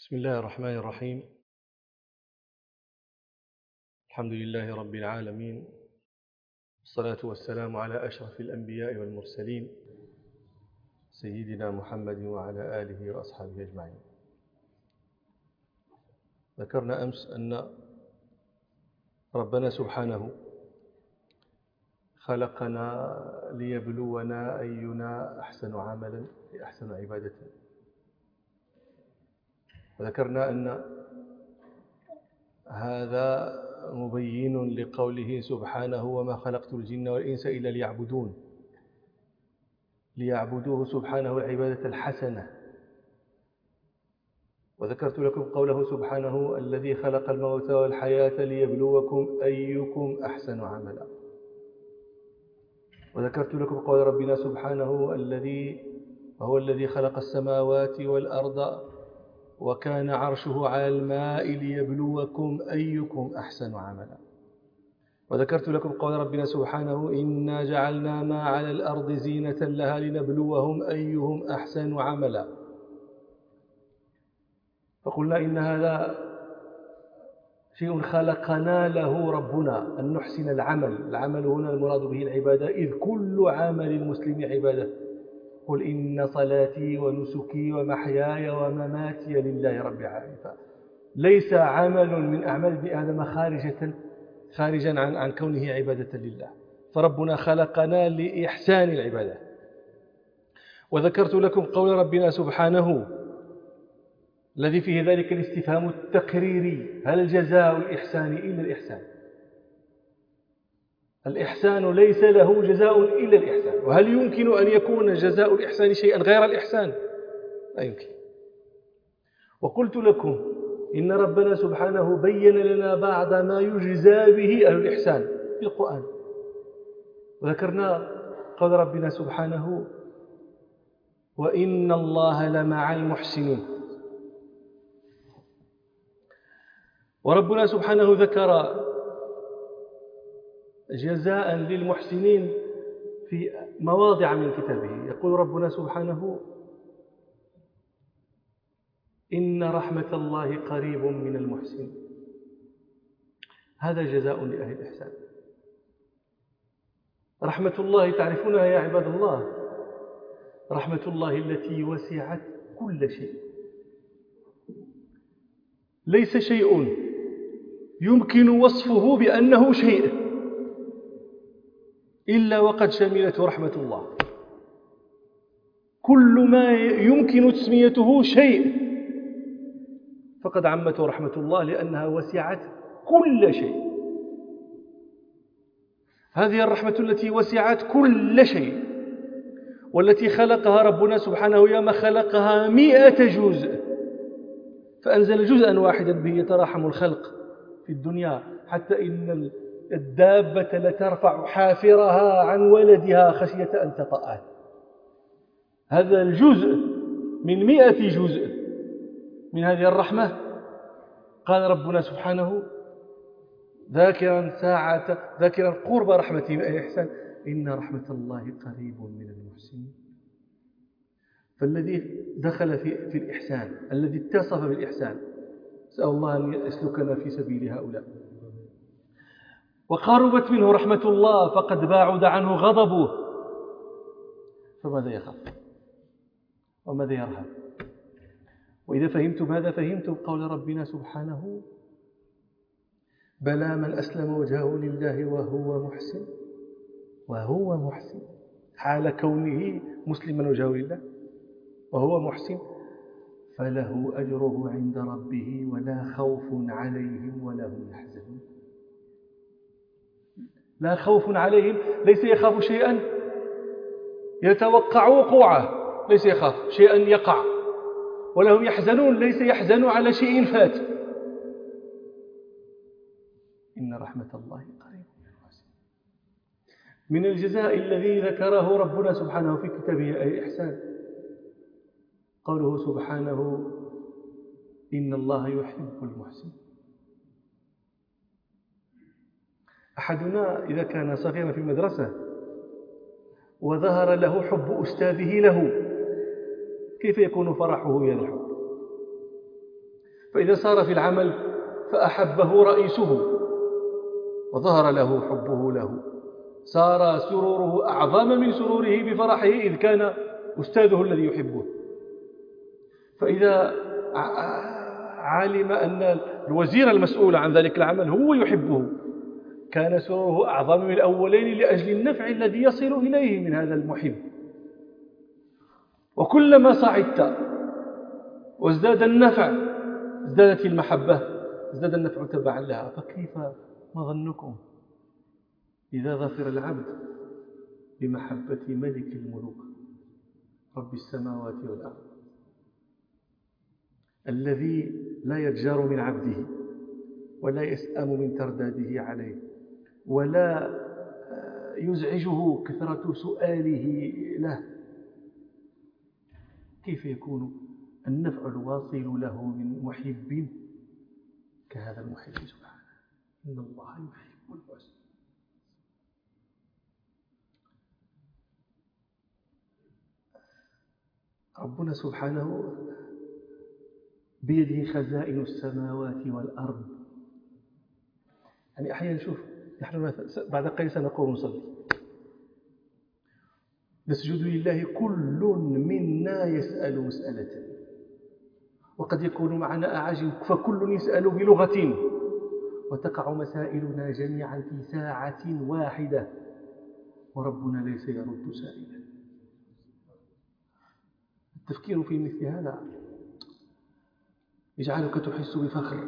بسم الله الرحمن الرحيم. الحمد لله رب العالمين، والصلاة والسلام على أشرف الأنبياء والمرسلين سيدنا محمد وعلى آله وأصحابه أجمعين. ذكرنا أمس أن ربنا سبحانه خلقنا ليبلونا أينا أحسن عملا أحسن عبادة، وذكرنا أن هذا مبين لقوله سبحانه: وما خلقت الجن والإنس إلا ليعبدون، ليعبدوه سبحانه العبادة الحسنة. وذكرت لكم قوله سبحانه: الذي خلق الموت والحياة ليبلوكم أيكم أحسن عملا. وذكرت لكم قول ربنا سبحانه: وهو الذي خلق السماوات والأرض وكان عرشه على الماء ليبلوكم أيكم أحسن عملا. وذكرت لكم قول ربنا سبحانه: إنا جعلنا ما على الأرض زينة لها لنبلوهم أيهم أحسن عملا. فقلنا إن هذا شيء خلقنا له ربنا أن نحسن العمل هنا المراد به العبادة، إذ كل عمل المسلم عبادة. قل إن صلاتي ونسكي ومحياي ومماتي لله رب العالمين. ليس عمل من أعمال ابن آدم خارجا عن كونه عبادة لله، فربنا خلقنا لإحسان العبادة. وذكرت لكم قول ربنا سبحانه الذي فيه ذلك الاستفهام التقريري: هل جزاء الإحسان إلا الإحسان؟ الإحسان ليس له جزاء إلا الإحسان. وهل يمكن أن يكون جزاء الإحسان شيئا غير الإحسان؟ لا يمكن. وقلت لكم إن ربنا سبحانه بين لنا بعض ما يجزى به أهل الإحسان في القرآن. وذكرنا قول ربنا سبحانه: وإن الله لمع المحسنين. وربنا سبحانه ذكر جزاء للمحسنين في مواضع من كتابه. يقول ربنا سبحانه: إن رحمة الله قريب من المحسنين. هذا جزاء لأهل الإحسان. رحمة الله تعرفونها يا عباد الله، رحمة الله التي وسعت كل شيء. ليس شيء يمكن وصفه بأنه شيء إلا وقد شملته رحمة الله. كل ما يمكن تسميته شيء فقد عمته رحمة الله، لأنها وسعت كل شيء. هذه الرحمة التي وسعت كل شيء، والتي خلقها ربنا سبحانه يوم خلقها 100 جزء، فأنزل جزءا واحدا به يتراحم الخلق في الدنيا، حتى إن الدابة لترفع حافرها عن ولدها خشية أن تطأه. هذا الجزء من 100 جزء من هذه الرحمة. قال ربنا سبحانه ذاكرا قرب رحمته من أهل الإحسان: إن رحمة الله قريب من المحسنين. فالذي دخل في الإحسان، الذي اتصف بالإحسان، أسأل الله أن يسلكنا في سبيل هؤلاء. وقربت منه رحمة الله فقد باعد عنه غضبه، فماذا يخاف وماذا يرهب؟ وإذا فهمتم هذا فهمتم قول ربنا سبحانه: بلى من أسلم وجهه لله وهو محسن حال كونه مسلما وجهه لله وهو محسن فله أجره عند ربه ولا خوف عليهم ولا هم يحزنون. لا خوف عليهم، ليس يخاف شيئا يتوقع وقوعه، ليس يخاف شيئا يقع. ولا هم يحزنون، ليس يحزن على شيء فات. إن رحمة الله قريب من المحسنين. من الجزاء الذي ذكره ربنا سبحانه في كتابه الإحسان قوله سبحانه: إن الله يحب المحسنين. أحدنا إذا كان صغيرا في المدرسة وظهر له حب أستاذه له، كيف يكون فرحه بهذا الحب؟ فإذا صار في العمل فأحبه رئيسه وظهر له حبه له، صار سروره أعظم من سروره بفرحه إذ كان أستاذه الذي يحبه. فإذا علم أن الوزير المسؤول عن ذلك العمل هو يحبه كان سروره أعظم من الأولين لأجل النفع الذي يصل إليه من هذا المحب. وكلما صعدت وازداد النفع ازدادت المحبة، ازداد النفع تبعا لها. فكيف ما ظنكم إذا ظفر العبد بمحبة ملك الملوك رب السماوات والأرض الذي لا يتجار من عبده ولا يسأم من ترداده عليه ولا يزعجه كثرة سؤاله له، كيف يكون النفع الواصل له من محب كهذا المحب سبحانه؟ إن الله يحب المحسنين. ربنا سبحانه بيده خزائن السماوات والأرض. يعني أحيانا نشوف نحن بعد قليل سنقوم نصلي نسجد لله كل منا يسأل مسألة، وقد يكون معنا أعاجم فكل يسأل بلغة، وتقع مسائلنا جميعا في ساعة واحدة وربنا ليس يرد سائلا. التفكير في مثل هذا يجعلك تحس بفخر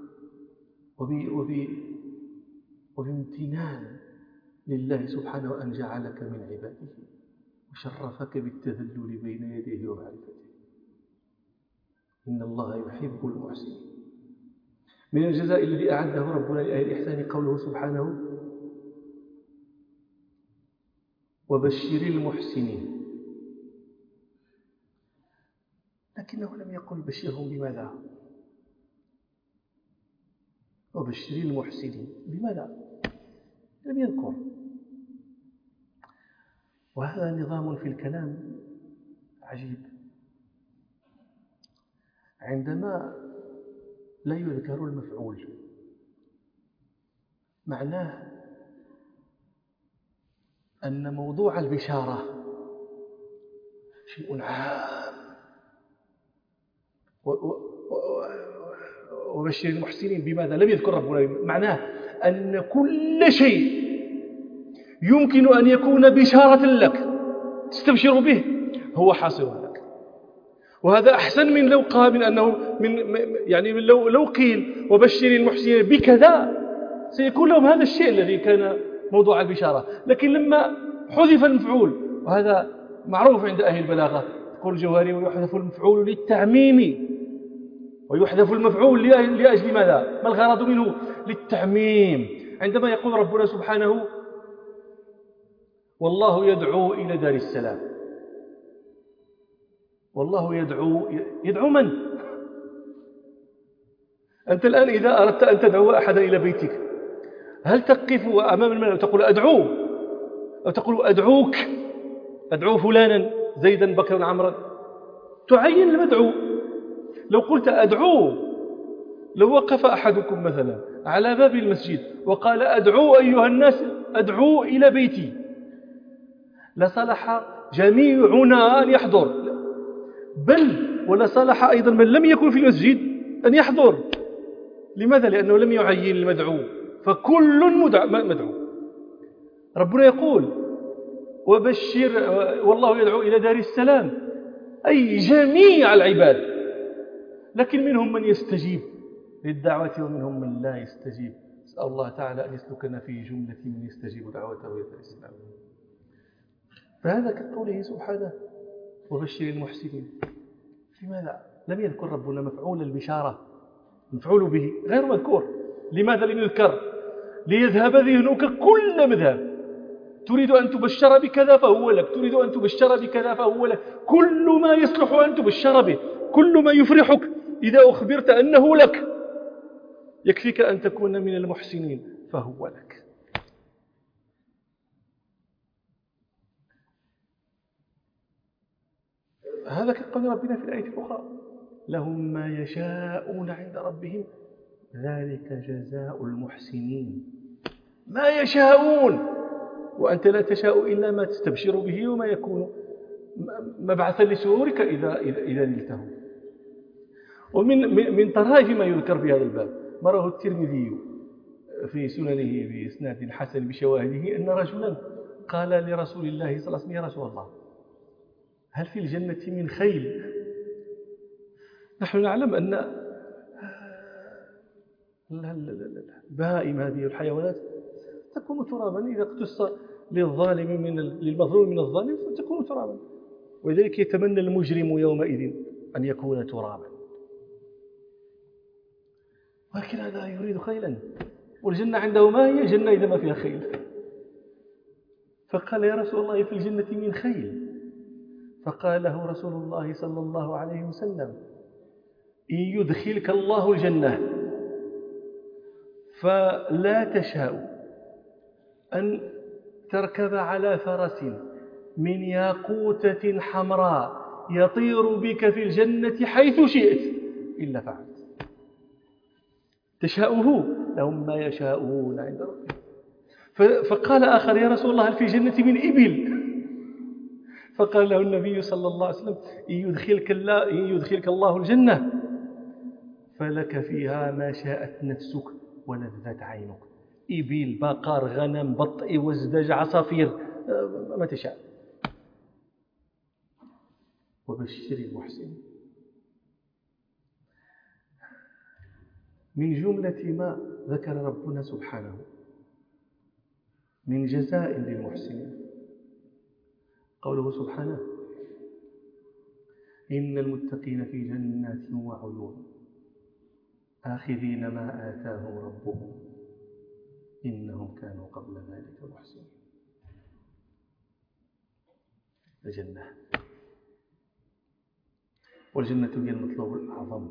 وبامتنان لله سبحانه أن جعلك من عباده وشرفك بالتذلل بين يديه ومعرفته. إن الله يحب المحسنين. من الجزاء الذي أعده ربنا لأهل الإحسان قوله سبحانه وبشر المحسنين، لكنه لم يقل بشرهم بماذا؟ وبشر المحسنين بماذا؟ لم يذكر. وهذا نظام في الكلام عجيب. عندما لا يذكر المفعول معناه أن موضوع البشارة شيء عام. وبشر المحسنين بماذا؟ لم يذكر ربنا معناه أن كل شيء يمكن أن يكون بشارة لك تستبشر به هو حاصل لك. وهذا أحسن من لو قال من أنه يعني لو قيل وبشر المحسنين بكذا سيكون لهم هذا الشيء الذي كان موضوع البشارة. لكن لما حذف المفعول، وهذا معروف عند أهل البلاغة، يقول الجوهري ويحذف المفعول للتعميم، ويحذف المفعول لأجل ماذا؟ ما الغرض منه؟ للتعميم. عندما يقول ربنا سبحانه والله يدعو إلى دار السلام، والله يدعو من؟ أنت الآن إذا أردت أن تدعو أحدا إلى بيتك هل تقف أمام الملأ وتقول أدعو، أو تقول أدعوك، أدعو فلانا زيدا بكرا عمرا؟ تعين المدعو. لو قلت أدعو، لو وقف أحدكم مثلا على باب المسجد وقال أدعو أيها الناس أدعو إلى بيتي، لصلح جميعنا أن يحضر، بل ولصلح أيضا من لم يكن في المسجد أن يحضر. لماذا؟ لأنه لم يعين المدعو، فكل مدعو. ربنا يقول وبشر والله يدعو إلى دار السلام، أي جميع العباد، لكن منهم من يستجيب للدعوة ومنهم من لا يستجيب. أسأل الله تعالى أن يسلكنا في جملة من يستجيب دعوته إلى دار السلام. فهذا كقوله سبحانه وبشر المحسنين. لماذا لم يذكر ربنا مفعول البشارة؟ مفعول به غير مذكور. لماذا لم يذكر؟ ليذهب ذهنك كل مذهب. تريد أن تبشر بكذا فهو لك، تريد أن تبشر بكذا فهو لك. كل ما يصلح أن تبشر به، كل ما يفرحك إذا أخبرت أنه لك، يكفيك أن تكون من المحسنين فهو لك. هذا كقول ربنا في الآية الأخرى لهم ما يشاءون عند ربهم ذلك جزاء المحسنين. ما يشاءون، وأنت لا تشاء إلا ما تستبشر به وما يكون مبعثا لسرورك إذا نلته. ومن طرائف ما يذكر في هذا الباب ما رواه الترمذي في سننه بإسناد حسن بشواهده أن رجلا قال لرسول الله صلى الله عليه وسلم: يا رسول الله، هل في الجنة من خيل؟ نحن نعلم أن البهائم هذه الحيوانات تكون ترابا إذا اقتص للمظلوم من الظالم فتكون ترابا، ولذلك يتمنى المجرم يومئذ أن يكون ترابا. ولكن هذا يريد خيلا، والجنة عنده ما هي جنة إذا ما فيها خيل؟ فقال: يا رسول الله، في الجنة من خيل؟ فقال له رسول الله صلى الله عليه وسلم: إن يدخلك الله الجنة فلا تشاء أن تركب على فرس من ياقوتة حمراء يطير بك في الجنة حيث شئت إلا فعلت. تشاؤه لهم ما يشاءون عند ربهم. فقال آخر: يا رسول الله، هل في الجنة من إبل؟ فقال له النبي صلى الله عليه وسلم: إن يدخلك الله الجنة فلك فيها ما شاءت نفسك ولذت عينك. إبل، بقر، غنم، بط، وزدج، عصافير، ما تشاء. وبشر المحسنين. من جملة ما ذكر ربنا سبحانه من جزاء للمحسنين قوله سبحانه: إن المتقين في جنات وعيون آخذين ما آتاهم ربهم إنهم كانوا قبل ذلك محسنين. الجنة، والجنة هي المطلوب الأعظم،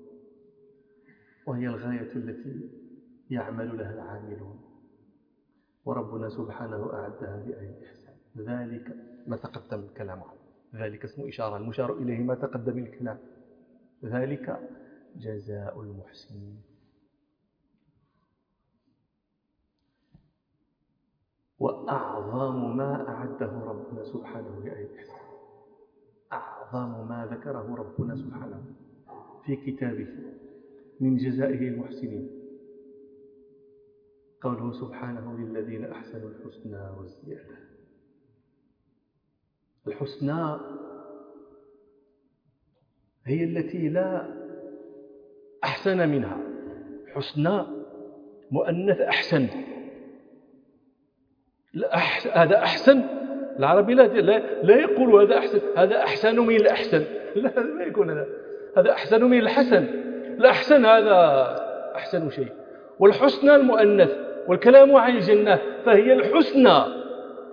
وهي الغاية التي يعمل لها العاملون، وربنا سبحانه أعدها بآية الإحسان. ذلك ما تقدم الكلام عنه، ذلك اسم إشارة، المشار إليه ما تقدم الكلام. ذلك جزاء المحسنين. وأعظم ما أعده ربنا سبحانه بآية الإحسان، أعظم ما ذكره ربنا سبحانه في كتابه من جزائه المحسنين قوله سبحانه: للذين أحسنوا الحسنى والزيادة. الحسنى هي التي لا أحسن منها. حسنى مؤنث أحسن. هذا أحسن، العربي لا يقول هذا أحسن، هذا أحسن من الأحسن، لا يكون هذا أحسن من الحسن. الأحسن هذا أحسن شيء، والحسنى المؤنث، والكلام عن الجنة فهي الحسنى.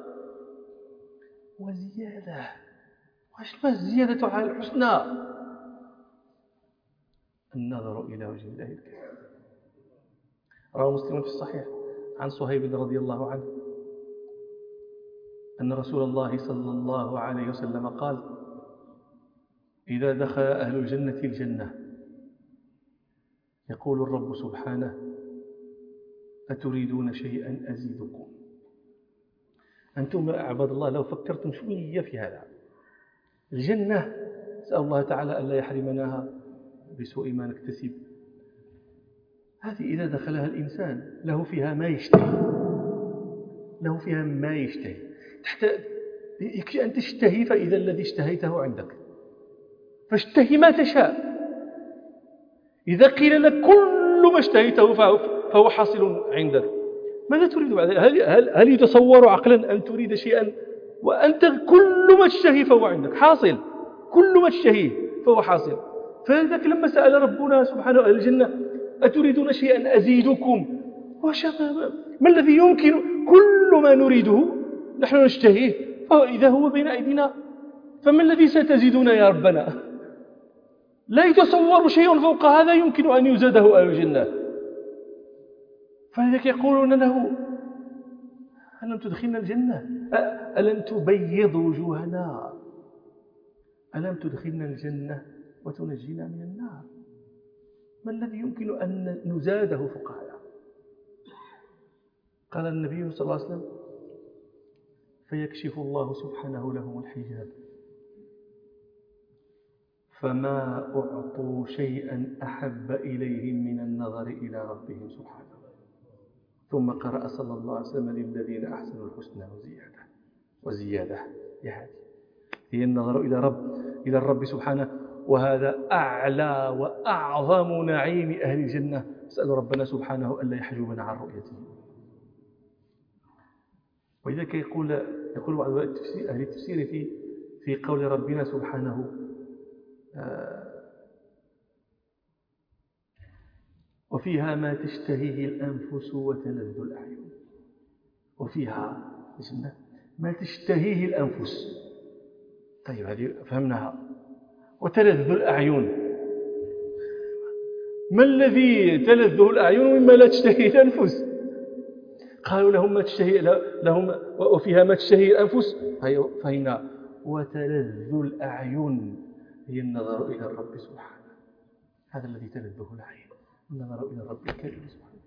وزيادة، واش ما الزيادة على الحسنى؟ النظر إلى وجه الله الكريم. رواه مسلم في الصحيح عن صهيب رضي الله عنه أن رسول الله صلى الله عليه وسلم قال: إذا دخل أهل الجنة الجنة يقول الرب سبحانه: أتريدون شيئا أزيدكم؟ أنتم عباد الله لو فكرتم شوية في هذا، الجنة نسأل الله تعالى ألا يحرمناها بسوء ما نكتسب. هذه إذا دخلها الإنسان له فيها ما يشتهي، له فيها ما يشتهي. يكفي أن تشتهي فإذا الذي اشتهيته عندك، فاشتهي ما تشاء. إذا قيل لك كل ما اشتهيته فهو حاصل عندك، ماذا تريد بعد؟ هل يتصور عقلا أن تريد شيئا وأنت كل ما تشتهي فهو عندك حاصل؟ كل ما تشتهيه فهو حاصل. فلذلك لما سأل ربنا سبحانه أهل الجنة: أتريدون شيئا أزيدكم؟ ما الذي يمكن؟ كل ما نريده نحن نشتهيه فإذا هو بين أيدينا، فما الذي ستزيدون يا ربنا؟ لا يتصور شيء فوق هذا يمكن أن يزاده أهل الجنة. فلذلك يقولون له: ألم تدخلنا الجنة؟ ألم تبيض وجوهنا؟ ألم تدخلنا الجنة وتنجينا من النار. ما الذي يمكن أن نزاده فوق هذا؟ قال النبي صلى الله عليه وسلم: فيكشف الله سبحانه لهم الحجاب فما أعطوا شيئا أحب إليهم من النظر إلى ربهم سبحانه. ثم قرأ صلى الله عليه وسلم: للذين أحسنوا الحسنى وزيادة. يا هذه هي النظر إلى الرب سبحانه، وهذا أعلى وأعظم نعيم أهل الجنة. نسأل ربنا سبحانه ألا يحجبنا عن رؤيته. ولذلك يقول بعض أهل التفسير في قول ربنا سبحانه: وفيها ما تشتهيه الأنفس وتلذ الأعين. وفيها ما تشتهيه الأنفس، طيب هذه فهمناها. وتلذ الأعين، ما الذي تلذه الأعين مما لا تشتهيه الأنفس؟ قالوا لهم وفيها ما تشتهيه الأنفس، فهنا وتلذ الأعين هي النظر إلى الرب سبحانه. هذا الذي تلذه الأعين، النظر إلى الرب الكريم سبحانه.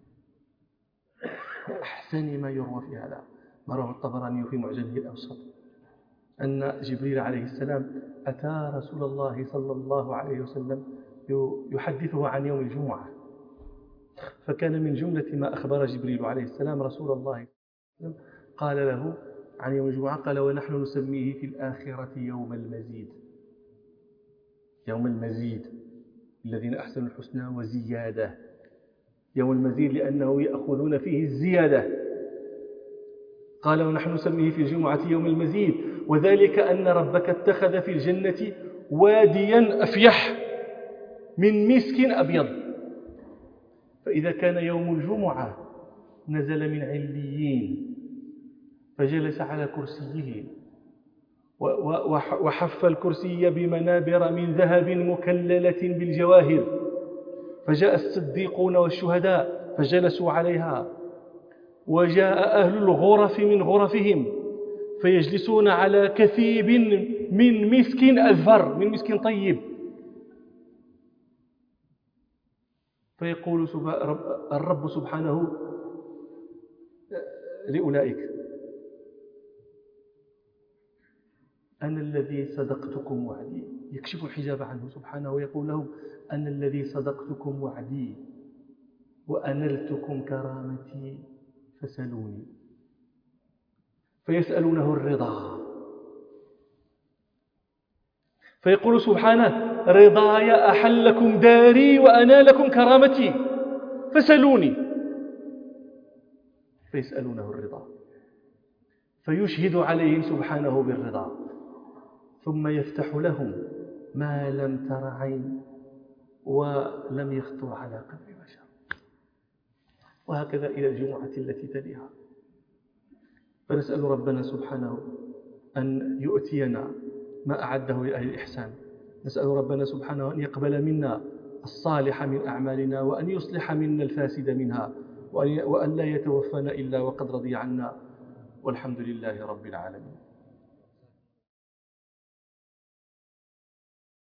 أحسن ما يروى في هذا ما رواه الطبراني في معجمه الأوسط أن جبريل عليه السلام أتى رسول الله صلى الله عليه وسلم يحدثه عن يوم الجمعة، فكان من جملة ما أخبر جبريل عليه السلام رسول الله قال له عن يوم الجمعة، قال: ونحن نسميه في الآخرة يوم المزيد. يوم المزيد، الذين أحسنوا الحسنى وزيادة. يوم المزيد لأنه يأخذون فيه الزيادة. قال: ونحن نسميه في الجمعة يوم المزيد، وذلك أن ربك اتخذ في الجنة واديا أفيح من مسك أبيض، فإذا كان يوم الجمعة نزل من عليين فجلس على كرسيه وحف الكرسي بمنابر من ذهب مكللة بالجواهر، فجاء الصديقون والشهداء فجلسوا عليها، وجاء أهل الغرف من غرفهم فيجلسون على كثيب من مسك أذفر، من مسك طيب. فيقول الرب سبحانه لأولئك: أنا الذي صدقتكم وعدي. يكشف الحجاب عنه سبحانه ويقول لهم: أنا الذي صدقتكم وعدي وأنلتكم كرامتي فسلوني. فيسألونه الرضا، فيقول سبحانه: رضاي أحل لكم داري وأنالكم كرامتي فسلوني. فيسألونه الرضا، فيشهد عليهم سبحانه بالرضا، ثم يفتح لهم ما لم تر عين ولم يخطر على قلب بشر. وهكذا إلى الجمعة التي تليها. فنسأل ربنا سبحانه أن يؤتينا ما أعده لأهل الإحسان. نسأل ربنا سبحانه أن يقبل منا الصالح من أعمالنا، وأن يصلح منا الفاسد منها، وأن لا يتوفانا إلا وقد رضي عنا، والحمد لله رب العالمين.